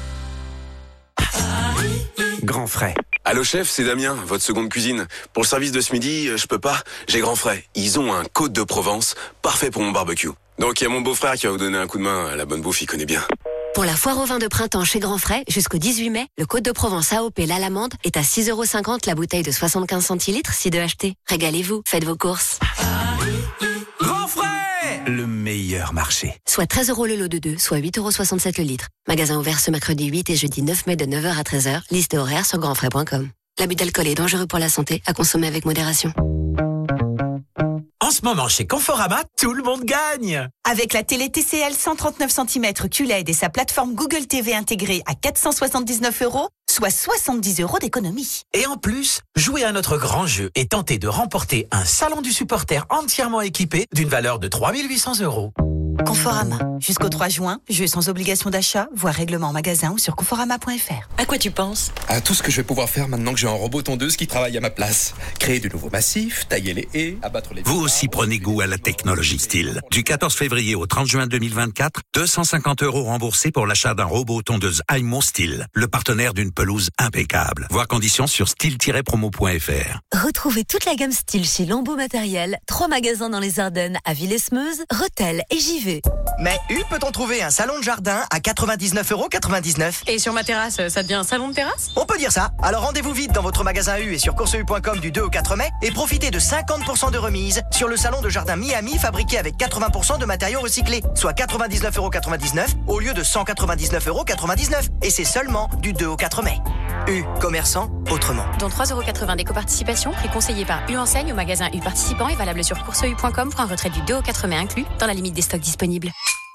Speaker 12: Grand frais.
Speaker 15: Allô chef, c'est Damien, votre seconde cuisine. Pour le service de ce midi, je peux pas, j'ai Grand Frais. Ils ont un Côte de Provence, parfait pour mon barbecue. Donc il y a mon beau-frère qui va vous donner un coup de main, la bonne bouffe, il connaît bien.
Speaker 11: Pour la foire au vin de printemps chez Grand Frais, jusqu'au dix-huit mai, le Côte de Provence A O P L'Alamande est à six euros cinquante la bouteille de soixante-quinze centilitres si deux achetés. Régalez-vous, faites vos courses.
Speaker 12: Grand Frais, le meilleur marché.
Speaker 11: Soit treize euros le lot de deux, soit huit euros soixante-sept le litre. Magasin ouvert ce mercredi huit et jeudi neuf mai de neuf heures à treize heures. Liste et horaire sur grandfrais point com. L'abus d'alcool est dangereux pour la santé, à consommer avec modération.
Speaker 12: En ce moment, chez Conforama, tout le monde gagne.
Speaker 25: Avec la télé T C L cent trente-neuf centimètres Q L E D et sa plateforme Google T V intégrée à quatre cent soixante-dix-neuf euros, soit soixante-dix euros d'économie.
Speaker 12: Et en plus, jouez à notre grand jeu et tentez de remporter un salon du supporter entièrement équipé d'une valeur de trois mille huit cents euros.
Speaker 25: Conforama. Jusqu'au trois juin, jeux sans obligation d'achat, voire règlement en magasin ou sur conforama point f r.
Speaker 13: À quoi tu penses? À tout ce que je vais pouvoir faire maintenant que j'ai un robot tondeuse qui travaille à ma place. Créer du nouveau massif, tailler les haies, abattre les...
Speaker 22: Vous aussi prenez goût à la technologie Style. Du quatorze février au trente juin deux mille vingt-quatre, deux cent cinquante euros remboursés pour l'achat d'un robot tondeuse Aimon Style, le partenaire d'une pelouse impeccable. Voir conditions sur style tiret promo point f r.
Speaker 16: Retrouvez toute la gamme Style chez Lambeau Matériel. Trois magasins dans les Ardennes, à Villesmeuse, Rethel et Givet.
Speaker 17: Mais U peut-on trouver un salon de jardin à quatre-vingt-dix-neuf euros quatre-vingt-dix-neuf?
Speaker 18: Et sur ma terrasse, ça devient un salon de terrasse?
Speaker 17: On peut dire ça. Alors rendez-vous vite dans votre magasin U et sur courseu point com du deux au quatre mai et profitez de cinquante pour cent de remise sur le salon de jardin Miami fabriqué avec quatre-vingts pour cent de matériaux recyclés, soit quatre-vingt-dix-neuf euros quatre-vingt-dix-neuf au lieu de cent quatre-vingt-dix-neuf euros quatre-vingt-dix-neuf. Et c'est seulement du deux au quatre mai. U, commerçant autrement.
Speaker 18: Dont trois euros quatre-vingts d'éco-participation, prix conseillé par U Enseigne au magasin U participant et valable sur courseu point com pour un retrait du deux au quatre mai inclus dans la limite des stocks disponibles.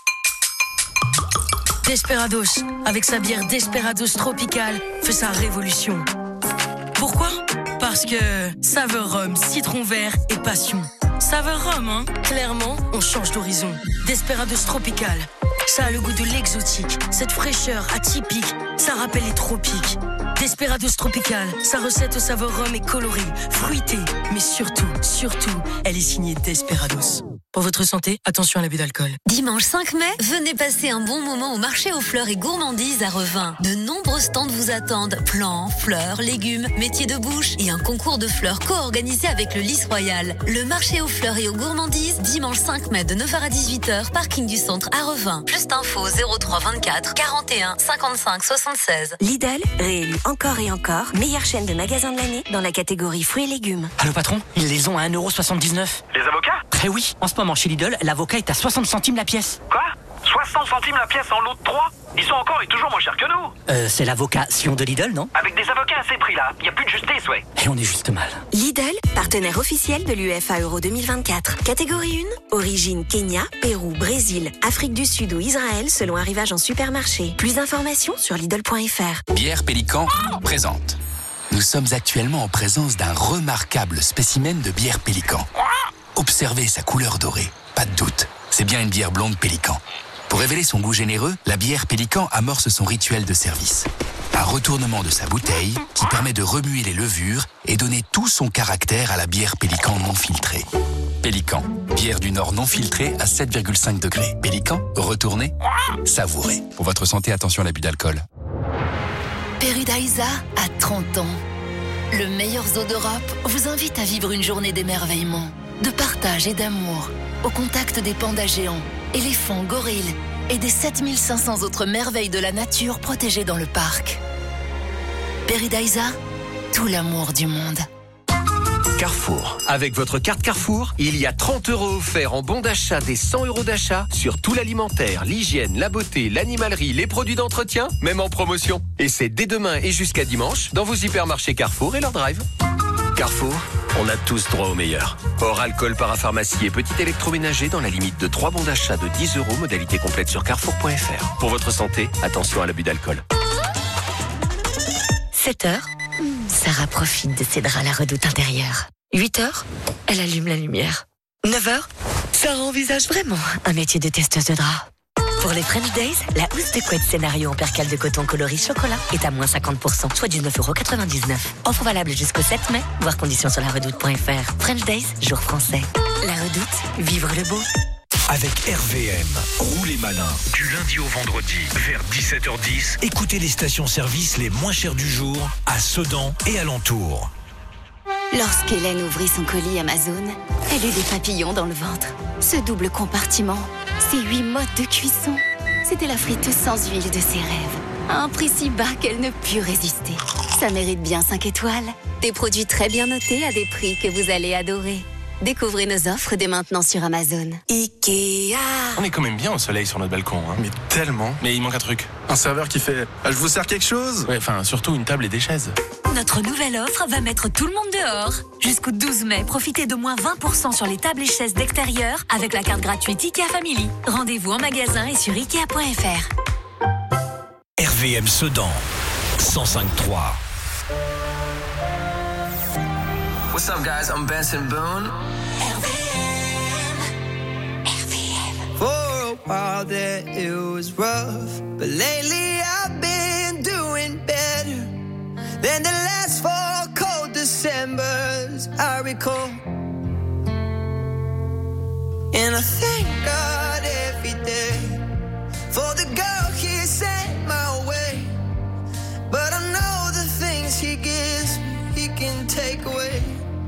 Speaker 19: Desperados, avec sa bière Desperados Tropical, fait sa révolution. Pourquoi? Parce que saveur rhum, citron vert et passion. Saveur rhum, hein? Clairement, on change d'horizon. Desperados Tropical, ça a le goût de l'exotique. Cette fraîcheur atypique, ça rappelle les tropiques. Desperados Tropical, sa recette au saveur rhum est colorée, fruitée, mais surtout, surtout, elle est signée Desperados. Pour votre santé, attention à l'abus d'alcool.
Speaker 16: Dimanche cinq mai, venez passer un bon moment au marché aux fleurs et gourmandises à Revin. De nombreux stands vous attendent. Plants, fleurs, légumes, métiers de bouche et un concours de fleurs co-organisé avec le Lys Royal. Le marché aux fleurs et aux gourmandises, dimanche cinq mai de neuf heures à dix-huit heures, parking du centre à Revin. Plus d'infos zéro trois vingt-quatre quarante et un cinquante-cinq soixante-seize.
Speaker 26: Lidl, réélu encore et encore, meilleure chaîne de magasins de l'année dans la catégorie fruits et légumes.
Speaker 27: Allô patron, ils les ont à un euro soixante-dix-neuf.
Speaker 10: Les avocats?
Speaker 27: Eh oui, en ce moment chez Lidl, l'avocat est à soixante centimes la pièce.
Speaker 10: Quoi? soixante centimes la pièce en lot de trois? Ils sont encore et toujours moins chers que nous.
Speaker 27: Euh, c'est l'avocat Sion de Lidl, non?
Speaker 10: Avec des avocats à ces prix-là, il n'y a plus de justice, ouais.
Speaker 27: Et on est juste mal.
Speaker 26: Lidl, partenaire officiel de l'U F A Euro deux mille vingt-quatre. Catégorie un, origine Kenya, Pérou, Brésil, Afrique du Sud ou Israël selon arrivage en supermarché. Plus d'informations sur Lidl point f r.
Speaker 28: Bière Pélican présente. Nous sommes actuellement en présence d'un remarquable spécimen de bière Pélican. Observez sa couleur dorée. Pas de doute, c'est bien une bière blonde Pélican. Pour révéler son goût généreux, la bière Pélican amorce son rituel de service. Un retournement de sa bouteille qui permet de remuer les levures et donner tout son caractère à la bière Pélican non filtrée. Pélican, bière du Nord non filtrée à sept virgule cinq degrés. Pélican, retournez, savourez. Pour votre santé, attention à l'abus d'alcool.
Speaker 16: Peridaisa a trente ans. Le meilleur zoo d'Europe vous invite à vivre une journée d'émerveillement, de partage et d'amour, au contact des pandas géants, éléphants, gorilles et des sept mille cinq cents autres merveilles de la nature protégées dans le parc. Peridaisa, tout l'amour du monde.
Speaker 29: Carrefour. Avec votre carte Carrefour, il y a trente euros offerts en bon d'achat des cent euros d'achat sur tout l'alimentaire, l'hygiène, la beauté, l'animalerie, les produits d'entretien, même en promotion. Et c'est dès demain et jusqu'à dimanche dans vos hypermarchés Carrefour et leur drive. Carrefour, on a tous droit au meilleur. Hors alcool, parapharmacie et petit électroménager dans la limite de trois bons d'achat de dix euros, modalité complète sur carrefour point f r. Pour votre santé, attention à l'abus d'alcool.
Speaker 26: sept heures, Sarah profite de ses draps à la redoute intérieure. huit heures, elle allume la lumière. neuf heures, Sarah envisage vraiment un métier de testeuse de draps. Pour les French Days, la housse de couette scénario en percale de coton coloris chocolat est à moins cinquante pour cent, soit dix-neuf euros quatre-vingt-dix-neuf. Offre valable jusqu'au sept mai, voir conditions sur la redoute point f r. French Days, jour français. La redoute, vivre le beau.
Speaker 5: Avec R V M, roulez malin. Du lundi au vendredi, vers dix-sept heures dix, écoutez les stations-service les moins chères du jour à Sedan et alentour.
Speaker 23: Lorsqu'Hélène ouvrit son colis Amazon, elle eut des papillons dans le ventre. Ce double compartiment, ces huit modes de cuisson, c'était la friteuse sans huile de ses rêves. À un prix si bas qu'elle ne put résister. Ça mérite bien cinq étoiles. Des produits très bien notés à des prix que vous allez adorer. Découvrez nos offres dès maintenant sur Amazon.
Speaker 25: Ikea.
Speaker 1: On est quand même bien au soleil sur notre balcon, hein. Mais tellement. Mais il manque un truc. Un serveur qui fait ah, « Je vous sers quelque chose ?» Ouais, enfin, surtout une table et des chaises.
Speaker 3: Notre nouvelle offre va mettre tout le monde dehors. Jusqu'au douze mai, profitez de moins vingt pour cent sur les tables et chaises d'extérieur avec la carte gratuite IKEA Family. Rendez-vous en magasin et sur ikea point f r.
Speaker 5: R V M Sedan, cent cinq trois.
Speaker 8: What's up, guys? I'm Benson Boone.
Speaker 6: R V M. R V M.
Speaker 8: Oh.
Speaker 6: out there it was rough, but lately I've been doing better than the last four cold Decembers I recall. And I thank God every day for the girl He sent my way. But I know the things He gives me, He can take away.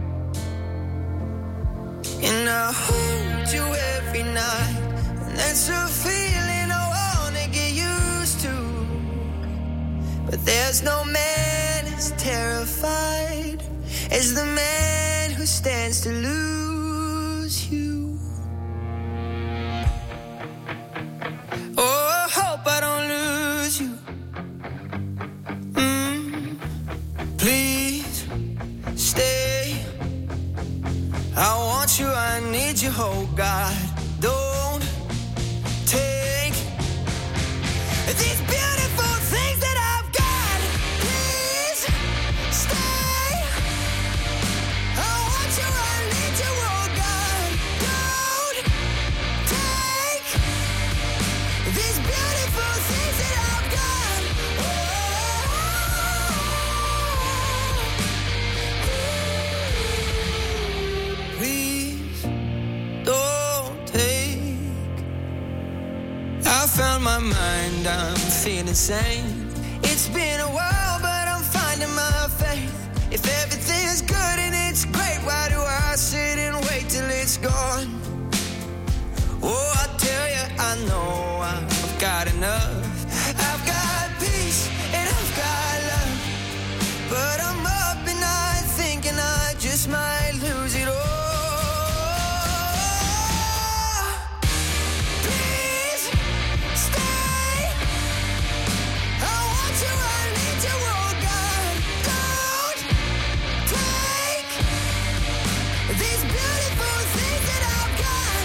Speaker 6: And I hold you every night, and that's a feeling I wanna get used to. But there's no man as terrified as the man who stands to lose you. Oh, I hope I don't lose you. Mm, please stay. I want you, I need you, oh God. Don't take these beautiful things that I've got. Please stay. I want you, I need you, oh God. Don't take these beautiful things that I've got. Oh. Please don't take. I found my mind, I'm feeling sane. It's been a while, but I'm finding my faith. If everything's good and it's great, why do I sit and wait till it's gone? Oh, I tell you, I know I've got enough. I've got peace and I've got love. But I'm up and I thinking I just might lose it all. Please stay. I want you, I need you, oh God. Don't take these beautiful things that I've got.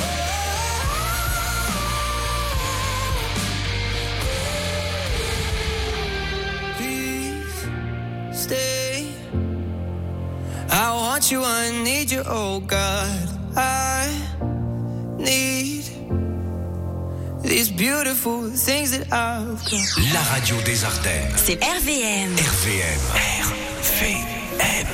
Speaker 6: Please stay. I want you, I need you, oh God. I need these beautiful things that I've got.
Speaker 5: La radio des Ardennes.
Speaker 16: C'est R V M.
Speaker 5: R V M. R V M.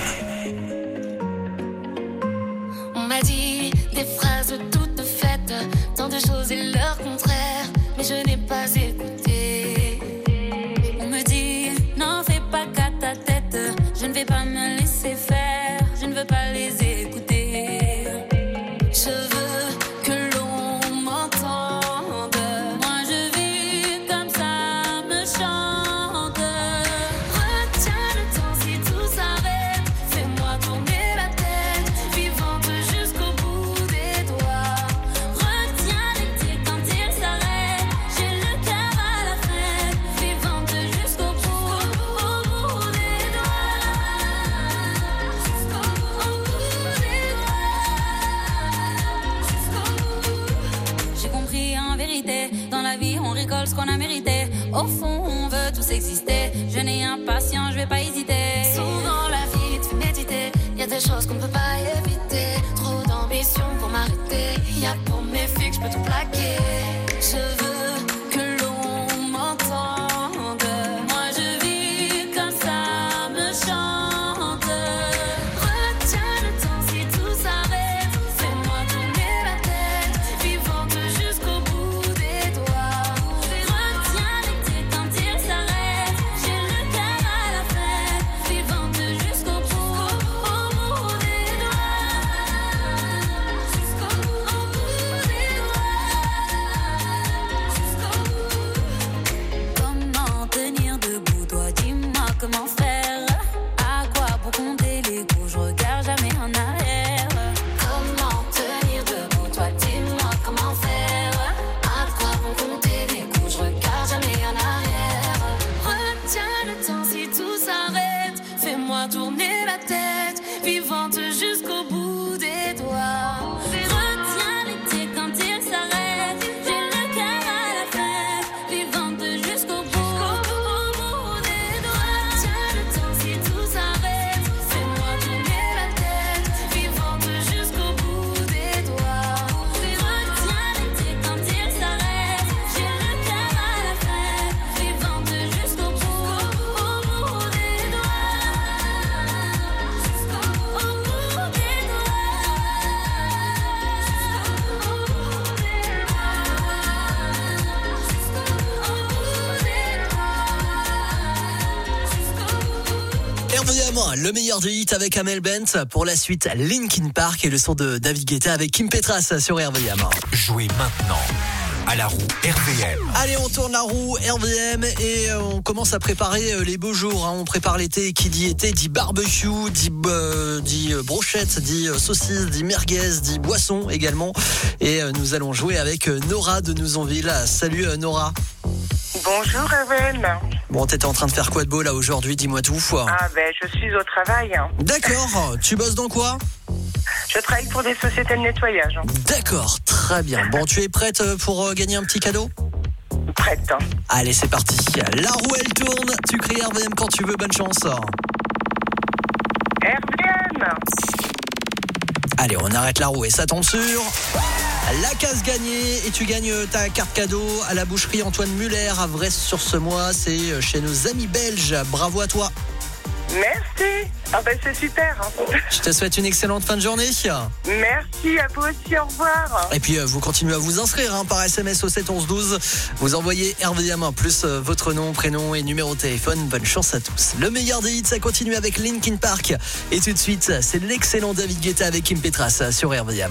Speaker 2: On m'a dit des phrases toutes faites, tant de choses et leur contraire, mais je n'ai pas écouté. On me dit, n'en fais pas qu'à ta tête, je ne vais pas me laisser faire, je ne veux pas les écouter. Je veux que l'on m'entende, moi je vis comme ça me chante. Retiens le temps si tout s'arrête, fais-moi tourner la tête, vivante jusqu'au bout des doigts. Retiens l'été quand il s'arrête, j'ai le cœur à la fête, vivante jusqu'au bout, au bout des doigts. Jusqu'au bout des doigts. Jusqu'au bout. J'ai compris en vérité, dans la vie on récolte ce qu'on a mérité. Au fond on veut tous exister, je n'ai impatient, je vais pas hésiter. Souvent la vie te fait méditer, y a des choses qu'on peut pas éviter. Trop d'ambition pour m'arrêter, y a pour mes filles que je peux tout plaquer. Je veux que l'on m'entende, moi je vis comme ça me chante. Retiens le temps si tout s'arrête, fais-moi tourner la tête, vivante jusqu'au bout des doigts. Retiens l'été quand il s'arrête, j'ai le cœur à la fête, vivante jusqu'au bout, au bout des doigts. Jusqu'au bout des doigts.
Speaker 4: Fort, le meilleur du hit avec Amel Bent. Pour la suite, Linkin Park et le son de David Guetta avec Kim Petras sur R V M.
Speaker 5: Jouez maintenant à la roue R V M.
Speaker 4: Allez, on tourne la roue R V M et on commence à préparer les beaux jours. Hein. On prépare l'été. Qui dit été dit barbecue, dit, euh, dit brochette, dit saucisse, dit merguez, dit boisson également. Et euh, nous allons jouer avec Nora de Nouzonville. Salut euh, Nora.
Speaker 7: Bonjour R V M.
Speaker 4: Bon, t'étais en train de faire quoi de beau là aujourd'hui? Dis-moi tout.
Speaker 7: Ah ben, je suis au travail.
Speaker 4: D'accord. Tu bosses dans quoi?
Speaker 7: Je travaille pour des sociétés de nettoyage.
Speaker 4: D'accord, très bien. Bon, tu es prête pour gagner un petit cadeau?
Speaker 7: Prête.
Speaker 4: Allez, c'est parti. La roue, elle tourne. Tu cries R V M quand tu veux. Bonne chance.
Speaker 7: R V M.
Speaker 4: Allez, on arrête la roue et ça tombe sur la case gagnée. Et tu gagnes ta carte cadeau à la boucherie Antoine Muller à Vresse-sur-Semois. C'est chez nos amis belges. Bravo à toi.
Speaker 7: Merci. Ah ben c'est super.
Speaker 4: Je te souhaite une excellente fin de journée.
Speaker 7: Merci, à vous aussi, au revoir.
Speaker 4: Et puis euh, vous continuez à vous inscrire hein, par S M S au sept onze douze. Vous envoyez R V M plus euh, votre nom, prénom et numéro de téléphone. Bonne chance à tous. Le meilleur des hits, ça continue avec Linkin Park. Et tout de suite, c'est l'excellent David Guetta avec Kim Petras sur R V M.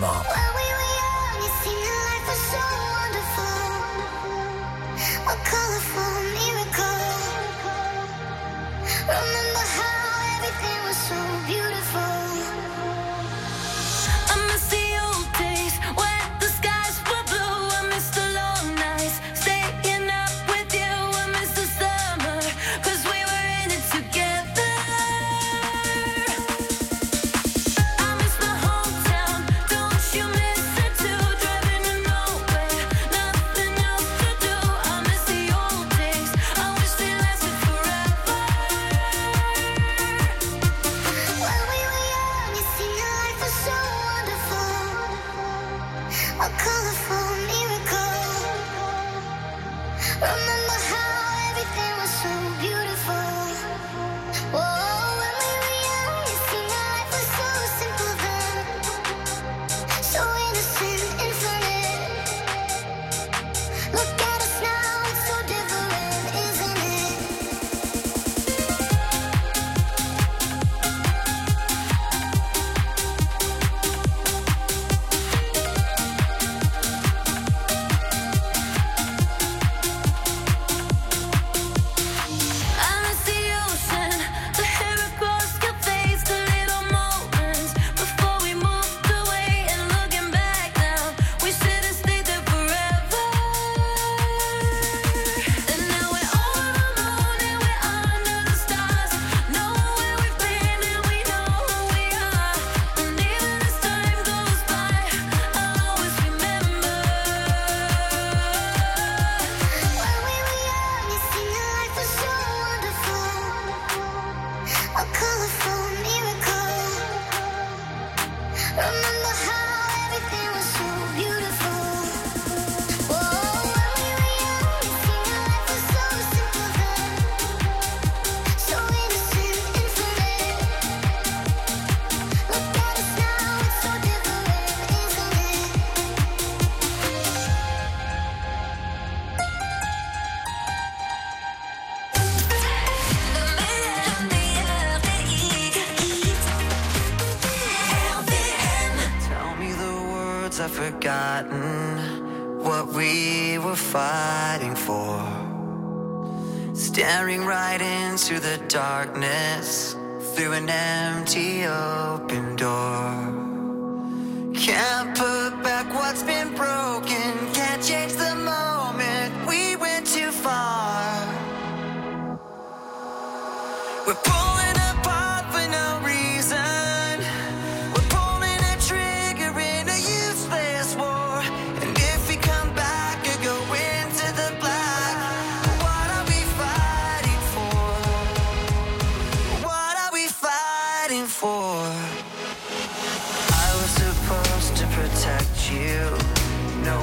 Speaker 6: Staring right into the darkness through an empty open door. Can't put back what's been broken. Can't change the moment. We went too far. We're pulling apart for no reason. We're pulling a trigger in a useless war. And if we come back or go into the black, what are we fighting for? What are we fighting for? I was supposed to protect you. No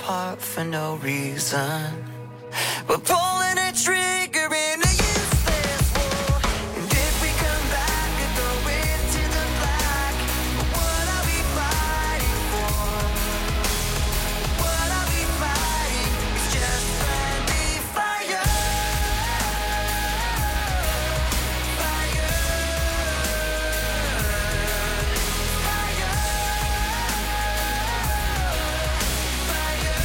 Speaker 6: apart for no reason. We're pulling a trigger.